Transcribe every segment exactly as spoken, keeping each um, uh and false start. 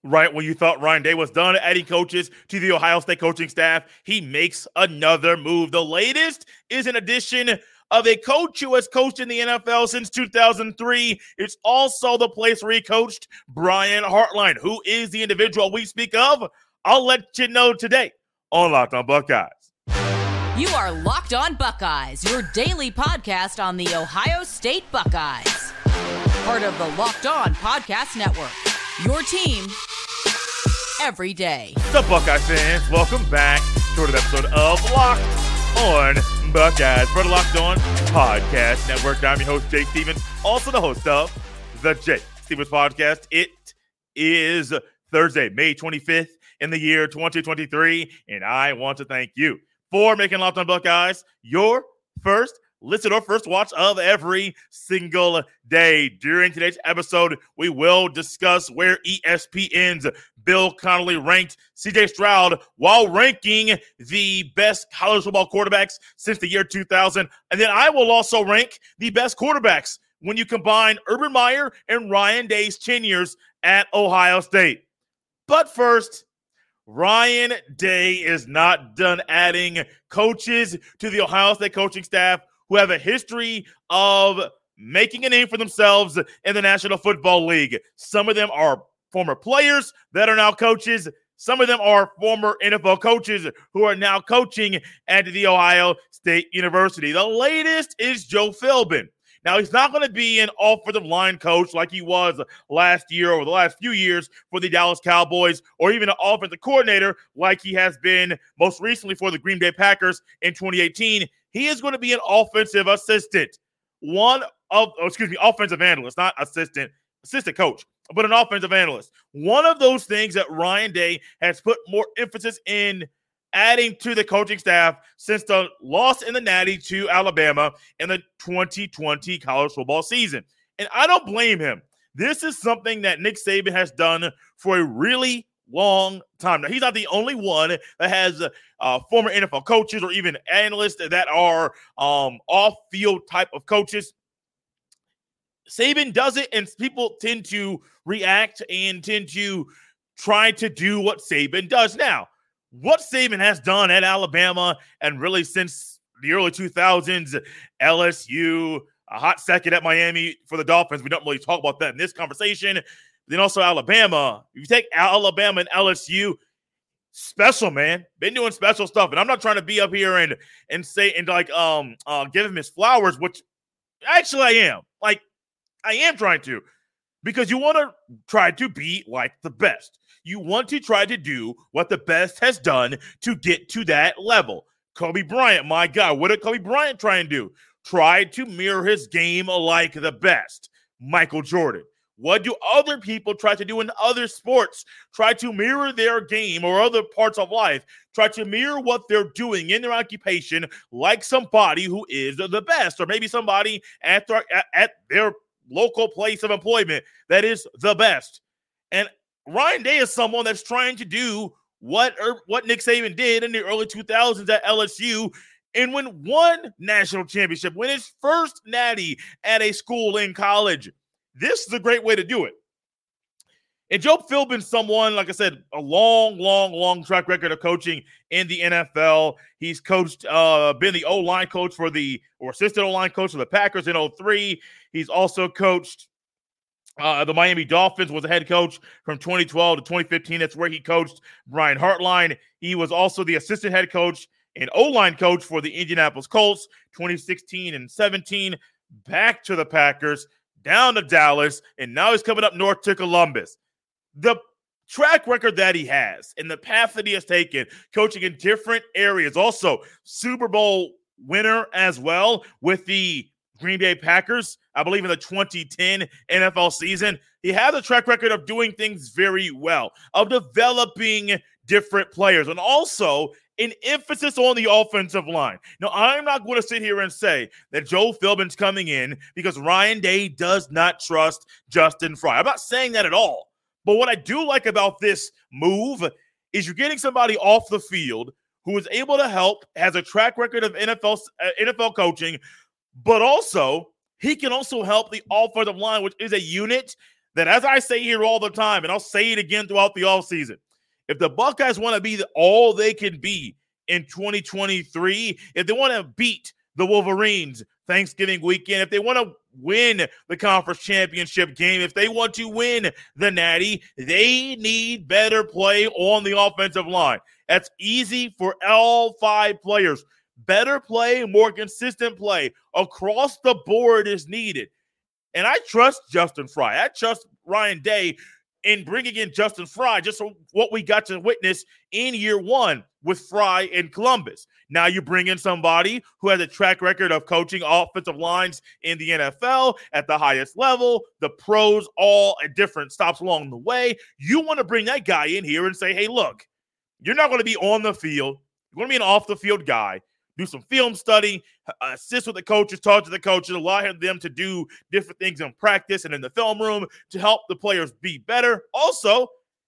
Right when you thought Ryan Day was done adding coaches to the Ohio State coaching staff, he makes another move. The latest is an addition of a coach who has coached in the N F L since two thousand three. It's also the place where he coached Brian Hartline. Who is the individual we speak of? I'll let you know today on Locked On Buckeyes. You are Locked On Buckeyes, your daily podcast on the Ohio State Buckeyes. Part of the Locked On Podcast Network, your team every day. The Buckeye fans, welcome back to another episode of Locked On Buckeyes for the Locked On Podcast Network. I'm your host, Jake Stevens, also the host of the Jake Stevens Podcast. It is Thursday, May twenty-fifth in the year twenty twenty-three, and I want to thank you for making Locked On Buckeyes your first listen or first watch of every single day. During today's episode, we will discuss where E S P N's Bill Connolly ranked C J Stroud while ranking the best college football quarterbacks since the year two thousand. And then I will also rank the best quarterbacks when you combine Urban Meyer and Ryan Day's tenures at Ohio State. But first, Ryan Day is not done adding coaches to the Ohio State coaching staff who have a history of making a name for themselves in the National Football League. Some of them are former players that are now coaches. Some of them are former N F L coaches who are now coaching at the Ohio State University. The latest is Joe Philbin. Now, he's not going to be an offensive line coach like he was last year or the last few years for the Dallas Cowboys, or even an offensive coordinator like he has been most recently for the Green Bay Packers in twenty eighteen. He is going to be an offensive assistant. One of, oh, excuse me, offensive analyst, not assistant, assistant coach, but an offensive analyst. One of those things that Ryan Day has put more emphasis in adding to the coaching staff since the loss in the Natty to Alabama in the twenty twenty college football season. And I don't blame him. This is something that Nick Saban has done for a really long time. Now, he's not the only one that has uh, former N F L coaches or even analysts that are um, off-field type of coaches. Saban does it, and people tend to react and tend to try to do what Saban does. Now, what Saban has done at Alabama and really since the early two thousands, L S U, a hot second at Miami for the Dolphins. We don't really talk about that in this conversation. Then also Alabama. If you take Alabama and L S U, special, man. Been doing special stuff. And I'm not trying to be up here and and say and like um uh give him his flowers, which actually I am. Like, I am trying to. Because you want to try to be like the best. You want to try to do what the best has done to get to that level. Kobe Bryant, my God, what did Kobe Bryant try and do? Try to mirror his game like the best. Michael Jordan. What do other people try to do in other sports? Try to mirror their game or other parts of life. Try to mirror what they're doing in their occupation like somebody who is the best, or maybe somebody at their, at their local place of employment that is the best. And Ryan Day is someone that's trying to do what er, what Nick Saban did in the early two thousands at L S U and win one national championship, win his first natty at a school in college. This is a great way to do it. And Joe Philbin's someone, like I said, a long, long, long track record of coaching in the N F L. He's coached, uh, been the O-line coach for the, or assistant O-line coach for the Packers in oh three. He's also coached Uh, the Miami Dolphins, was a head coach from twenty twelve to twenty fifteen. That's where he coached Brian Hartline. He was also the assistant head coach and O-line coach for the Indianapolis Colts, twenty sixteen and seventeen. Back to the Packers, down to Dallas, and now he's coming up north to Columbus. The track record that he has and the path that he has taken, coaching in different areas, also Super Bowl winner as well with the Green Bay Packers, I believe in the twenty ten N F L season. He has a track record of doing things very well, of developing different players, and also an emphasis on the offensive line. Now, I'm not going to sit here and say that Joe Philbin's coming in because Ryan Day does not trust Justin Frye. I'm not saying that at all. But what I do like about this move is you're getting somebody off the field who is able to help, has a track record of N F L, uh, N F L coaching, but also he can also help the offensive line, which is a unit that, as I say here all the time, and I'll say it again throughout the offseason, if the Buckeyes want to be the, all they can be in twenty twenty-three, if they want to beat the Wolverines Thanksgiving weekend, if they want to win the conference championship game, if they want to win the Natty, they need better play on the offensive line. That's easy for all five players. Better play, more consistent play across the board is needed. And I trust Justin Frye. I trust Ryan Day in bringing in Justin Frye, just what we got to witness in year one with Frye in Columbus. Now you bring in somebody who has a track record of coaching offensive lines in the N F L at the highest level, the pros, all at different stops along the way. You want to bring that guy in here and say, hey, look, you're not going to be on the field. You're going to be an off-the-field guy. Do some film study, assist with the coaches, talk to the coaches, allow them to do different things in practice and in the film room to help the players be better. Also,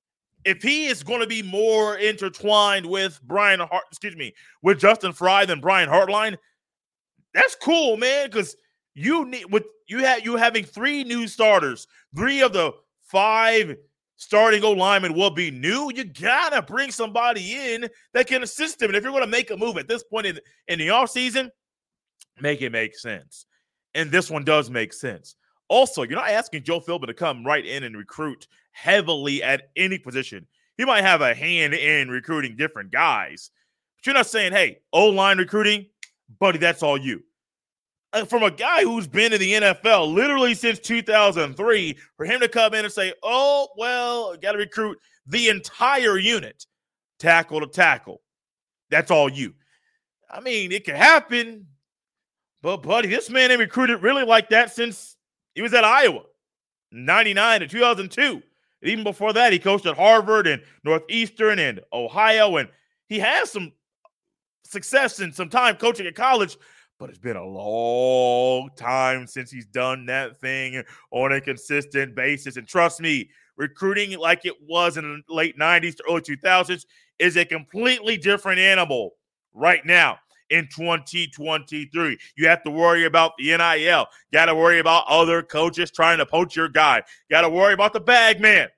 if he is going to be more intertwined with Brian Hart, excuse me, with Justin Frye than Brian Hartline, that's cool, man, because you need with you have you having three new starters, three of the five starting O-linemen will be new. You got to bring somebody in that can assist him. And if you're going to make a move at this point in, in the offseason, make it make sense. And this one does make sense. Also, you're not asking Joe Philbin to come right in and recruit heavily at any position. He might have a hand in recruiting different guys. But you're not saying, hey, O-line recruiting, buddy, that's all you. From a guy who's been in the N F L literally since two thousand three, for him to come in and say, oh, well, got to recruit the entire unit, tackle to tackle. That's all you. I mean, it can happen, but, buddy, this man ain't recruited really like that since he was at Iowa, ninety-nine to two thousand two. And even before that, he coached at Harvard and Northeastern and Ohio, and he has some success and some time coaching at college. But it's been a long time since he's done that thing on a consistent basis. And trust me, recruiting like it was in the late nineties to early two thousands is a completely different animal right now in twenty twenty-three. You have to worry about the N I L. Got to worry about other coaches trying to poach your guy. Got to worry about the bag man.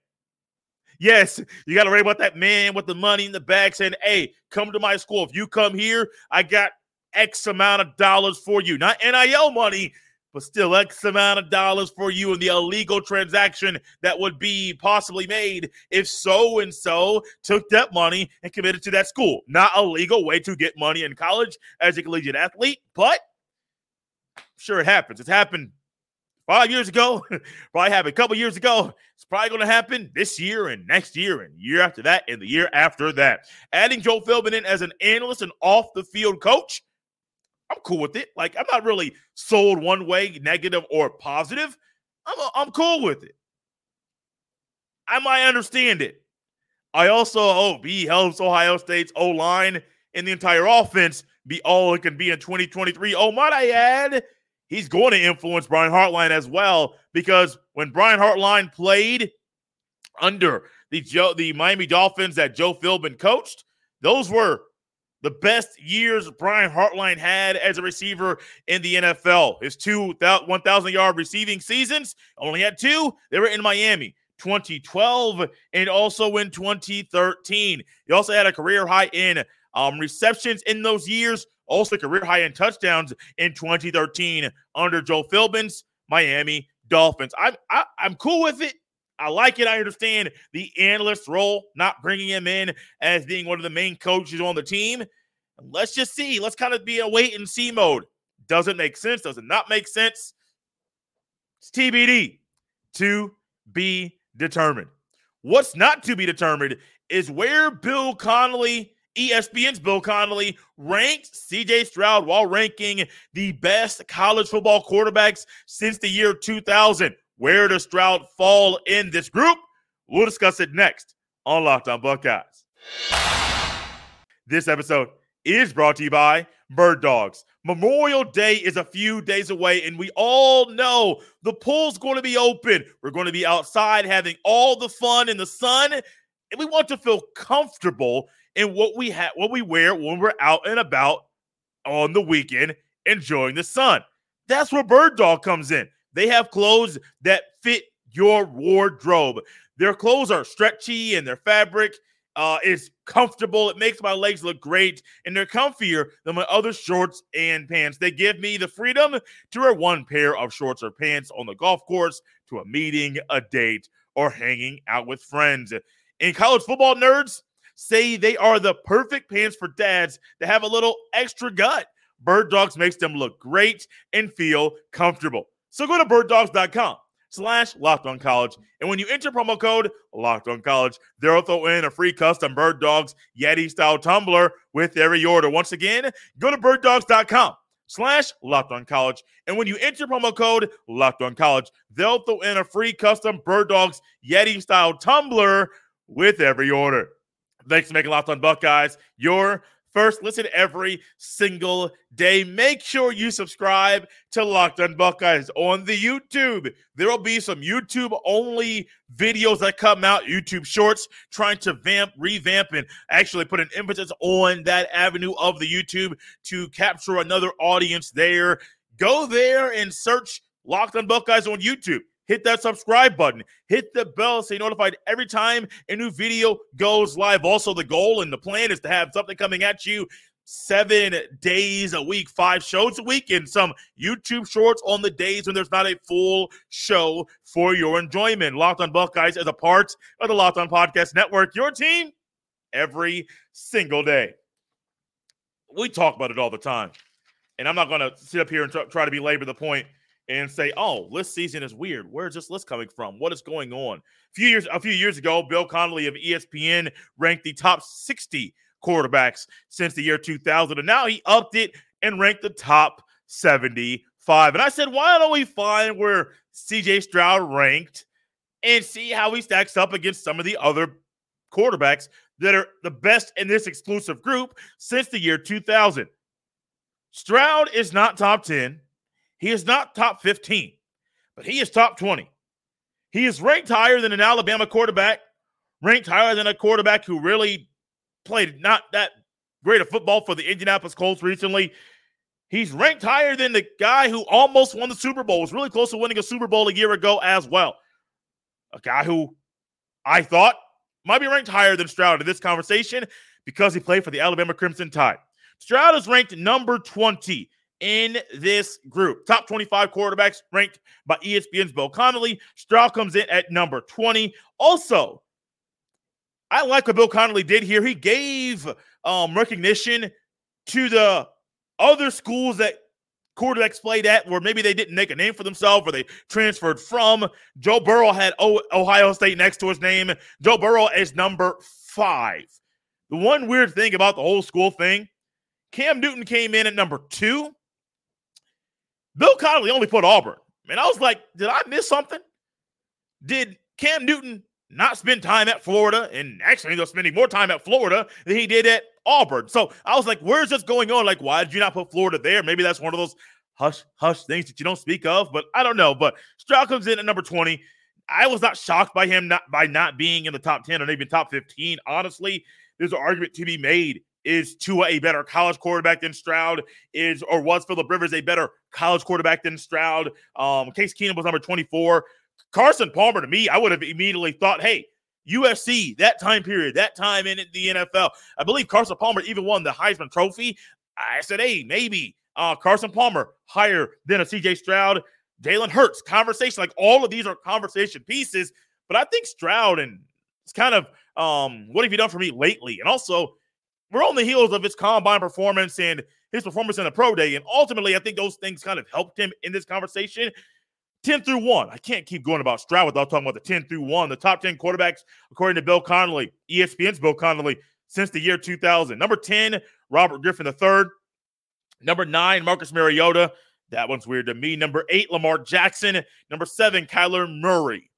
Yes, you got to worry about that man with the money in the bag saying, hey, come to my school. If you come here, I got X amount of dollars for you. Not N I L money, but still X amount of dollars for you in the illegal transaction that would be possibly made if so-and-so took that money and committed to that school. Not a legal way to get money in college as a collegiate athlete, but sure it happens. It's happened five years ago. Probably happened a couple years ago. It's probably going to happen this year and next year and year after that and the year after that. Adding Joe Philbin in as an analyst and off-the-field coach, I'm cool with it. Like, I'm not really sold one way, negative or positive. I'm, a, I'm cool with it. I might understand it. I also hope he helps Ohio State's O-line and the entire offense be all it can be in twenty twenty-three. Oh, might I add, he's going to influence Brian Hartline as well, because when Brian Hartline played under the, Joe, the Miami Dolphins that Joe Philbin coached, those were the best years Brian Hartline had as a receiver in the N F L. His two one thousand-yard receiving seasons, only had two. They were in Miami, twenty twelve and also in twenty thirteen. He also had a career high in um, receptions in those years, also career high in touchdowns in twenty thirteen under Joe Philbin's Miami Dolphins. I'm, I, I'm cool with it. I like it. I understand the analyst role, not bringing him in as being one of the main coaches on the team. Let's just see. Let's kind of be in wait and see mode. Does it make sense? Does it not make sense? It's T B D. To be determined. What's not to be determined is where Bill Connolly, E S P N's Bill Connolly, ranked C J Stroud while ranking the best college football quarterbacks since the year two thousand. Where does Stroud fall in this group? We'll discuss it next on Locked On Buckeyes. This episode is brought to you by Bird Dogs. Memorial Day is a few days away, and we all know the pool's going to be open. We're going to be outside having all the fun in the sun, and we want to feel comfortable in what we ha- what we wear when we're out and about on the weekend enjoying the sun. That's where Bird Dog comes in. They have clothes that fit your wardrobe. Their clothes are stretchy and their fabric uh, is comfortable. It makes my legs look great, and they're comfier than my other shorts and pants. They give me the freedom to wear one pair of shorts or pants on the golf course, to a meeting, a date, or hanging out with friends. And college football nerds say they are the perfect pants for dads that have a little extra gut. Bird Dogs makes them look great and feel comfortable. So go to birddogs.com slash locked on college. And when you enter promo code locked on college, they'll throw in a free custom Bird Dogs Yeti style tumbler with every order. Once again, go to birddogs.com slash locked on college. And when you enter promo code locked on college, they'll throw in a free custom Bird Dogs Yeti style tumbler with every order. Thanks for making Locked On Buckeyes your first listen every single day. Make sure you subscribe to Locked On Buckeyes on the YouTube. There will be some YouTube-only videos that come out, YouTube Shorts, trying to vamp, revamp, and actually put an emphasis on that avenue of the YouTube to capture another audience there. Go there and search Locked On Buckeyes on YouTube. Hit that subscribe button. Hit the bell so you're notified every time a new video goes live. Also, the goal and the plan is to have something coming at you seven days a week, five shows a week, and some YouTube shorts on the days when there's not a full show for your enjoyment. Locked On Buckeyes is a part of the Locked On Podcast Network, your team every single day. We talk about it all the time, and I'm not going to sit up here and try to belabor the point and say, oh, list season is weird. Where's this list coming from? What is going on? A few years, a few years ago, Bill Connolly of E S P N ranked the top sixty quarterbacks since the year two thousand, and now he upped it and ranked the top seventy-five. And I said, why don't we find where C J Stroud ranked and see how he stacks up against some of the other quarterbacks that are the best in this exclusive group since the year two thousand. Stroud is not top ten. He is not top fifteen, but he is top twenty. He is ranked higher than an Alabama quarterback, ranked higher than a quarterback who really played not that great of football for the Indianapolis Colts recently. He's ranked higher than the guy who almost won the Super Bowl, was really close to winning a Super Bowl a year ago as well. A guy who I thought might be ranked higher than Stroud in this conversation because he played for the Alabama Crimson Tide. Stroud is ranked number twenty in this group. Top twenty-five quarterbacks ranked by E S P N's Bill Connolly. Stroud comes in at number twenty. Also, I like what Bill Connolly did here. He gave um, recognition to the other schools that quarterbacks played at where maybe they didn't make a name for themselves or they transferred from. Joe Burrow had o- Ohio State next to his name. Joe Burrow is number five. The one weird thing about the whole school thing, Cam Newton came in at number two. Bill Connolly only put Auburn. And I was like, did I miss something? Did Cam Newton not spend time at Florida and actually ended up spending more time at Florida than he did at Auburn? So I was like, where's this going on? Like, why did you not put Florida there? Maybe that's one of those hush, hush things that you don't speak of, but I don't know. But Stroud comes in at number twenty. I was not shocked by him not by not being in the top ten or even top fifteen. Honestly, there's an argument to be made. Is Tua a better college quarterback than Stroud? Is or was Phillip Rivers a better college quarterback than Stroud? Um, Case Keenum was number twenty-four. Carson Palmer, to me, I would have immediately thought, hey, U S C, that time period, that time in the N F L. I believe Carson Palmer even won the Heisman Trophy. I said, hey, maybe uh, Carson Palmer higher than a C J Stroud. Jalen Hurts, conversation. Like all of these are conversation pieces. But I think Stroud, and it's kind of um, what have you done for me lately? And also, we're on the heels of his combine performance and his performance in the pro day. And ultimately, I think those things kind of helped him in this conversation. ten through one. I can't keep going about Stroud without talking about the ten through one. The top ten quarterbacks, according to Bill Connolly, E S P N's Bill Connolly, since the year two thousand. Number ten, Robert Griffin the third. Number nine, Marcus Mariota. That one's weird to me. Number eight, Lamar Jackson. Number seven, Kyler Murray.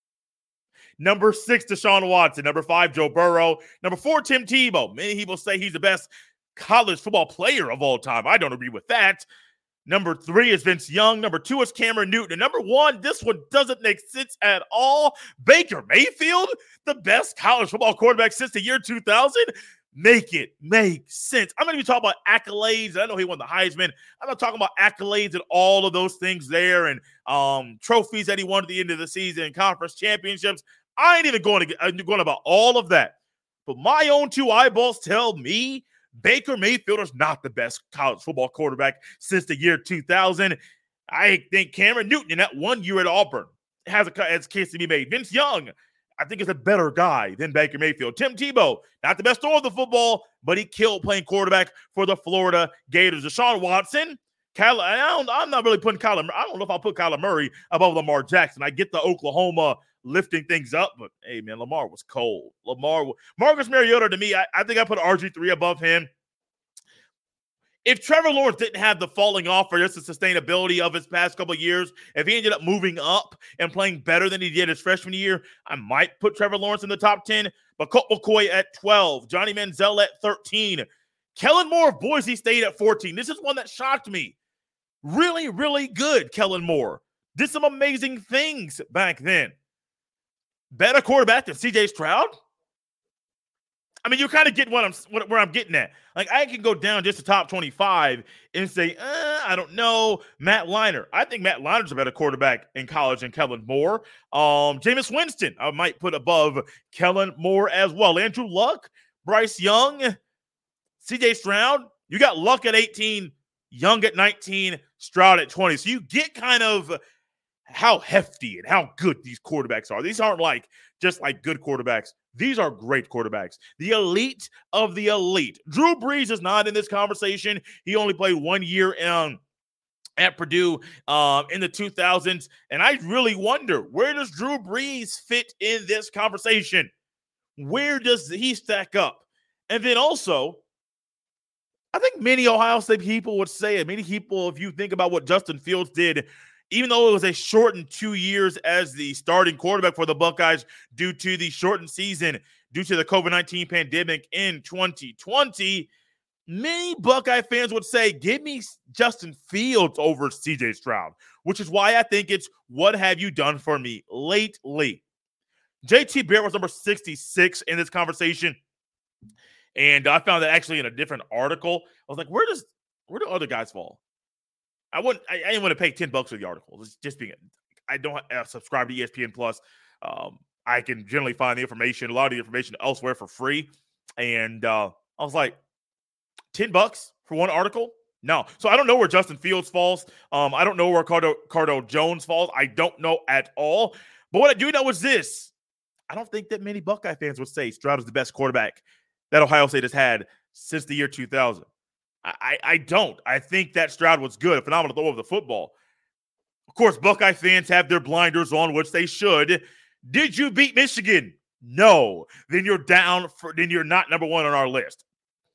Number six, Deshaun Watson. Number five, Joe Burrow. Number four, Tim Tebow. Many people say he's the best college football player of all time. I don't agree with that. Number three is Vince Young. Number two is Cameron Newton. And number one, this one doesn't make sense at all. Baker Mayfield, the best college football quarterback since the year two thousand. Make it make sense. I'm not even talking about accolades. I know he won the Heisman. I'm not talking about accolades and all of those things there and um, trophies that he won at the end of the season, conference championships. I ain't even going to get I'm going about all of that. But my own two eyeballs tell me Baker Mayfield is not the best college football quarterback since the year two thousand. I think Cameron Newton in that one year at Auburn has a, has a case to be made. Vince Young, I think, is a better guy than Baker Mayfield. Tim Tebow, not the best thrower of the football, but he killed playing quarterback for the Florida Gators. Deshaun Watson, Kyler, I don't, I'm not really putting Kyler. I don't know if I'll put Kyler Murray above Lamar Jackson. I get the Oklahoma lifting things up, but hey, man, Lamar was cold. Lamar, Marcus Mariota, to me, I, I think I put R G three above him. If Trevor Lawrence didn't have the falling off or just the sustainability of his past couple of years, if he ended up moving up and playing better than he did his freshman year, I might put Trevor Lawrence in the top ten. But Colt McCoy at twelve, Johnny Manziel at thirteen, Kellen Moore of Boise State at fourteen. This is one that shocked me. Really, really good, Kellen Moore. Did some amazing things back then. Better quarterback than C J Stroud? I mean, you're kind of getting what I'm where I'm getting at. Like, I can go down just the top twenty-five and say, uh, I don't know, Matt Leinart. I think Matt Leinert's a better quarterback in college than Kellen Moore. Um, Jameis Winston, I might put above Kellen Moore as well. Andrew Luck, Bryce Young, C J Stroud. You got Luck at eighteen, Young at nineteen, Stroud at twenty. So you get kind of how hefty and how good these quarterbacks are. These aren't like just like good quarterbacks. These are great quarterbacks. The elite of the elite. Drew Brees is not in this conversation. He only played one year in, at Purdue um, in the two thousands. And I really wonder, where does Drew Brees fit in this conversation? Where does he stack up? And then also, I think many Ohio State people would say it. Many people, if you think about what Justin Fields did, even though it was a shortened two years as the starting quarterback for the Buckeyes due to the shortened season, due to the COVID nineteen pandemic in twenty twenty, many Buckeye fans would say, give me Justin Fields over C J Stroud, which is why I think it's what have you done for me lately. J T Barrett was number sixty-six in this conversation, and I found that actually in a different article. I was like, where does where do other guys fall? I wouldn't. I, I didn't want to pay ten bucks for the article. It's just being. I don't uh, subscribe to E S P N Plus. Um, I can generally find the information, a lot of the information elsewhere for free. And uh, I was like, ten bucks for one article? No. So I don't know where Justin Fields falls. Um, I don't know where Cardo, Cardo Jones falls. I don't know at all. But what I do know is this: I don't think that many Buckeye fans would say Stroud is the best quarterback that Ohio State has had since the year two thousand. I, I don't. I think that Stroud was good, a phenomenal throw of the football. Of course, Buckeye fans have their blinders on, which they should. Did you beat Michigan? No. Then you're down. For, then you're not number one on our list.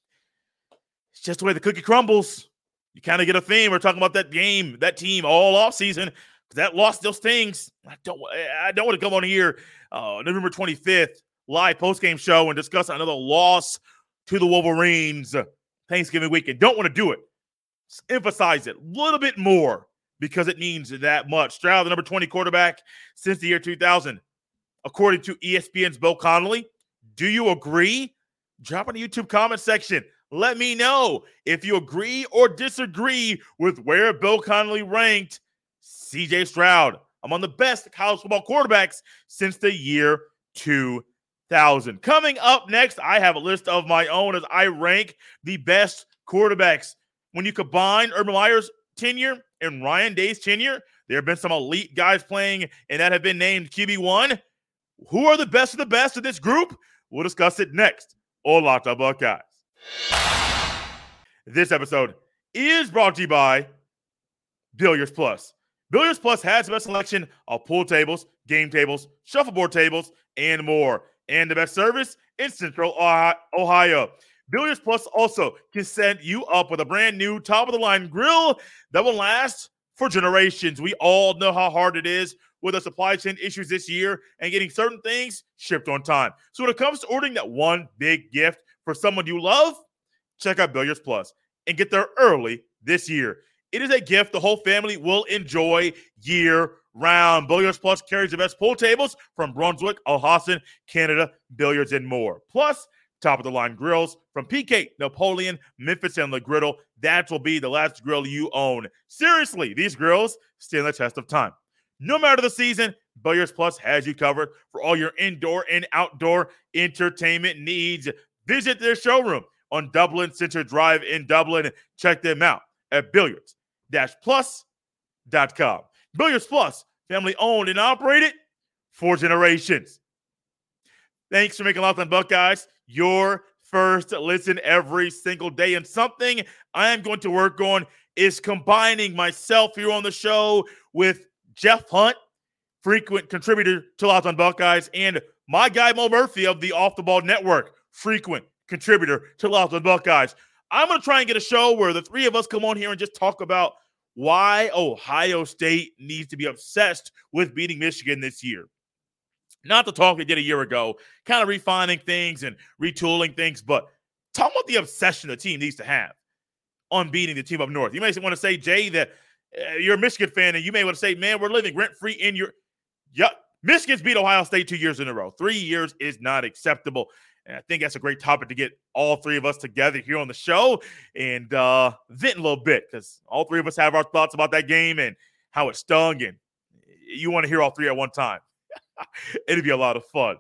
It's just the way the cookie crumbles. You kind of get a theme. We're talking about that game, that team all offseason. That loss still stings. I don't, I don't want to come on here uh, November twenty-fifth, live postgame show and discuss another loss to the Wolverines Thanksgiving weekend. Don't want to do it. Just emphasize it a little bit more because it means that much. Stroud, the number twenty quarterback since the year two thousand. According to E S P N's Bill Connolly, do you agree? Drop in the YouTube comment section. Let me know if you agree or disagree with where Bill Connolly ranked C J Stroud among the best college football quarterbacks since the year two thousand. Coming up next, I have a list of my own as I rank the best quarterbacks. When you combine Urban Meyer's tenure and Ryan Day's tenure, there have been some elite guys playing and that have been named Q B one. Who are the best of the best of this group? We'll discuss it next on Locked On Buckeyes. This episode is brought to you by Billiards Plus. Billiards Plus has the best selection of pool tables, game tables, shuffleboard tables, and more. And the best service in Central Ohio. Billiards Plus also can set you up with a brand new top-of-the-line grill that will last for generations. We all know how hard it is with the supply chain issues this year and getting certain things shipped on time. So when it comes to ordering that one big gift for someone you love, check out Billiards Plus and get there early this year. It is a gift the whole family will enjoy year-round. Billiards Plus carries the best pool tables from Brunswick, Alhassan, Canada, Billiards, and more. Plus, top-of-the-line grills from P K, Napoleon, Memphis, and Le Griddle. That will be the last grill you own. Seriously, these grills stand the test of time. No matter the season, Billiards Plus has you covered for all your indoor and outdoor entertainment needs. Visit their showroom on Dublin Center Drive in Dublin. Check them out at billiards plus dot com. Billiards Plus, family owned and operated for generations. Thanks for making Locked On Buckeyes your first listen every single day. And something I am going to work on is combining myself here on the show with Jeff Hunt, frequent contributor to Locked On Buckeyes, and my guy Mo Murphy of the Off the Ball Network, frequent contributor to Locked On Buckeyes. I'm going to try and get a show where the three of us come on here and just talk about why Ohio State needs to be obsessed with beating Michigan this year. Not the talk they did a year ago, kind of refining things and retooling things, but talk about the obsession the team needs to have on beating the team up north. You may want to say, Jay, that uh, you're a Michigan fan, and you may want to say, man, we're living rent-free in your – yep, Michigan's beat Ohio State two years in a row. Three years is not acceptable. And I think that's a great topic to get all three of us together here on the show and uh, vent a little bit, because all three of us have our thoughts about that game and how it stung, and you want to hear all three at one time. It'd be a lot of fun.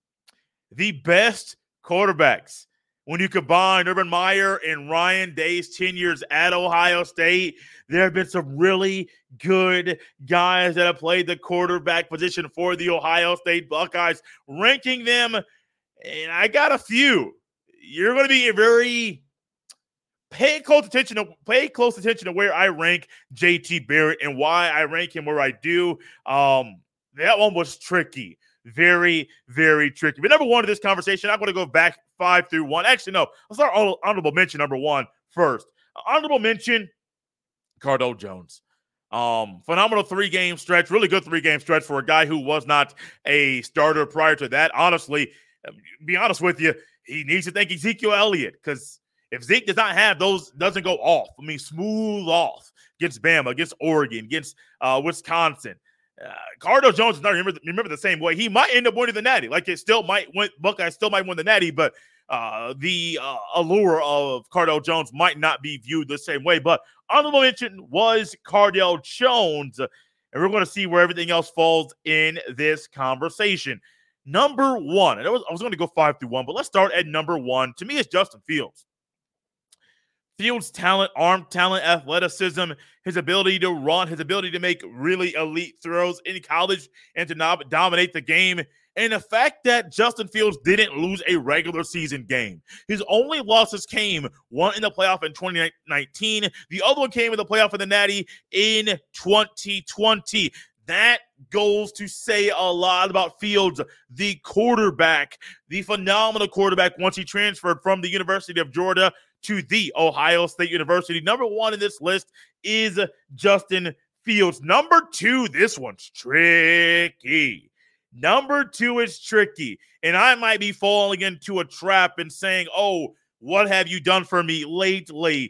The best quarterbacks, when you combine Urban Meyer and Ryan Day's ten years at Ohio State, there have been some really good guys that have played the quarterback position for the Ohio State Buckeyes, ranking them, and I got a few. You're going to be very pay close attention to pay close attention to where I rank J T Barrett and why I rank him where I do. Um, That one was tricky. Very, very tricky. But number one of this conversation, I'm going to go back five through one. Actually, no. Let's start honorable mention number one first. Honorable mention, Cardale Jones. Um, phenomenal three-game stretch. Really good three-game stretch for a guy who was not a starter prior to that. Honestly, be honest with you, he needs to thank Ezekiel Elliott, because if Zeke does not have those, doesn't go off, I mean, smooth off against Bama, against Oregon, against uh, Wisconsin, Uh, Cardale Jones is not remember, remember the same way. He might end up winning the Natty. Like it still might win. Buckeyes still might win the Natty, but uh, the uh, allure of Cardale Jones might not be viewed the same way. But honorable mention was Cardale Jones, and we're going to see where everything else falls in this conversation. Number one, and I was, I was going to go five through one, but let's start at number one. To me, it's Justin Fields. Fields' talent, arm talent, athleticism, his ability to run, his ability to make really elite throws in college and to not dominate the game, and the fact that Justin Fields didn't lose a regular season game. His only losses came, one in the playoff in twenty nineteen, the other one came in the playoff in the Natty in twenty twenty. That goes to say a lot about Fields, the quarterback, the phenomenal quarterback once he transferred from the University of Georgia to the Ohio State University. Number one in this list is Justin Fields. Number two, this one's tricky. Number two is tricky. And I might be falling into a trap and saying, oh, what have you done for me lately?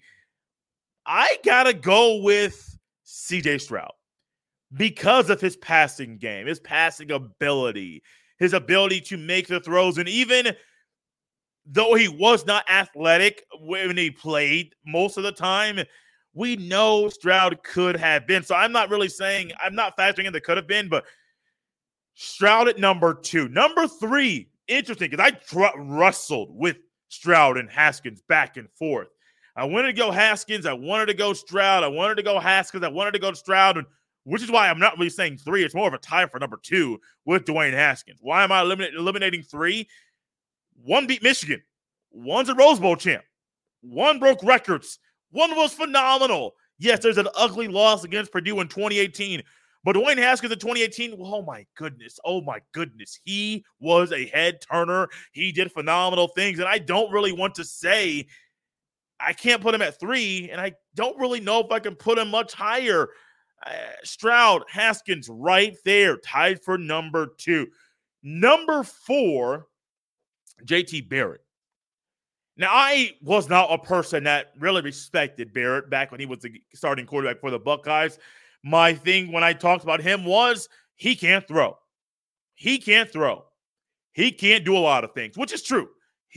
I got to go with C J Stroud because of his passing game, his passing ability, his ability to make the throws, and even though he was not athletic when he played most of the time, we know Stroud could have been. So I'm not really saying, I'm not factoring in the could have been, but Stroud at number two. Number three, interesting, because I tr- wrestled with Stroud and Haskins back and forth. I wanted to go Haskins. I wanted to go Stroud. I wanted to go Haskins. I wanted to go Stroud, and which is why I'm not really saying three. It's more of a tie for number two with Dwayne Haskins. Why am I eliminate, eliminating three? One beat Michigan. One's a Rose Bowl champ. One broke records. One was phenomenal. Yes, there's an ugly loss against Purdue in twenty eighteen. But Dwayne Haskins in twenty eighteen, oh my goodness. Oh my goodness. He was a head turner. He did phenomenal things. And I don't really want to say I can't put him at three. And I don't really know if I can put him much higher. Uh, Stroud, Haskins right there, tied for number two. Number four, J T Barrett. Now, I was not a person that really respected Barrett back when he was the starting quarterback for the Buckeyes. My thing when I talked about him was he can't throw. He can't throw. He can't do a lot of things, which is true.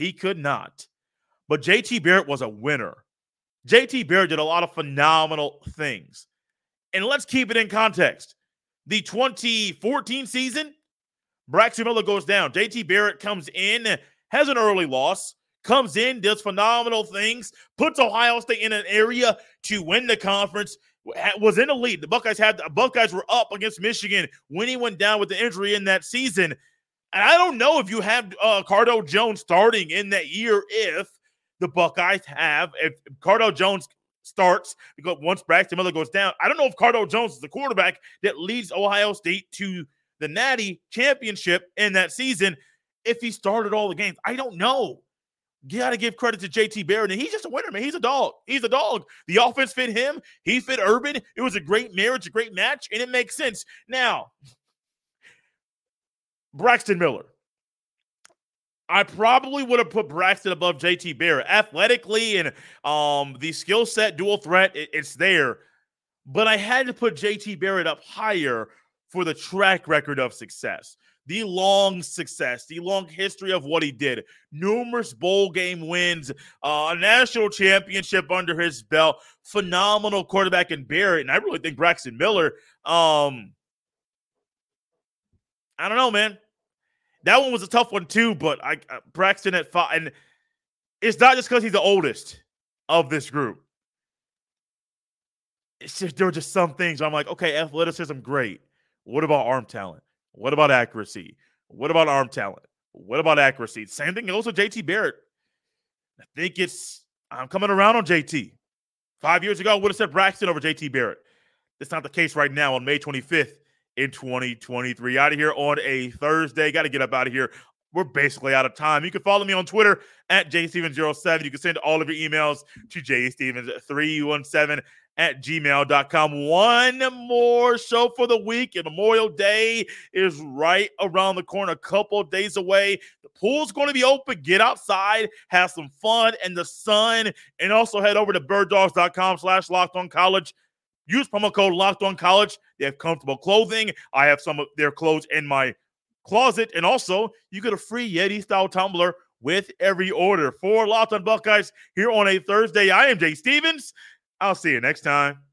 He could not. But J T Barrett was a winner. J T Barrett did a lot of phenomenal things. And let's keep it in context. The twenty fourteen season, Braxton Miller goes down. J T Barrett comes in, has an early loss, comes in, does phenomenal things, puts Ohio State in an area to win the conference, was in the lead. The Buckeyes had the Buckeyes were up against Michigan when he went down with the injury in that season. And I don't know if you have uh, Cardale Jones starting in that year if the Buckeyes have, if Cardale Jones starts, because once Braxton Miller goes down, I don't know if Cardale Jones is the quarterback that leads Ohio State to the Natty Championship in that season if he started all the games. I don't know. You got to give credit to J T Barrett, and he's just a winner, man. He's a dog. He's a dog. The offense fit him. He fit Urban. It was a great marriage, a great match, and it makes sense. Now, Braxton Miller. I probably would have put Braxton above J T Barrett. Athletically and um, the skill set, dual threat, it, it's there. But I had to put J T Barrett up higher for the track record of success. The long success, the long history of what he did. Numerous bowl game wins, uh, a national championship under his belt. Phenomenal quarterback in Barrett. And I really think Braxton Miller, um, I don't know, man. That one was a tough one too, but I uh, Braxton at five, and it's not just because he's the oldest of this group. It's just there are just some things where I'm like, okay, athleticism, great. What about arm talent? What about accuracy? What about arm talent? What about accuracy? Same thing goes with J T Barrett. I think it's I'm coming around on J T. Five years ago, I would have said Braxton over J T Barrett. That's not the case right now on May twenty-fifth. In twenty twenty-three. Out of here on a Thursday. Got to get up out of here. We're basically out of time. You can follow me on Twitter at J Stevens zero seven. You can send all of your emails to J Stevens three one seven at gmail dot com. One more show for the week, and Memorial Day is right around the corner, a couple days away. The pool's going to be open. Get outside, have some fun in the sun, and also head over to birddogs.com slash locked on college. Use promo code Locked On College. They have comfortable clothing. I have some of their clothes in my closet. And also, you get a free Yeti-style tumbler with every order. For Locked On Buckeyes here on a Thursday, I am Jay Stevens. I'll see you next time.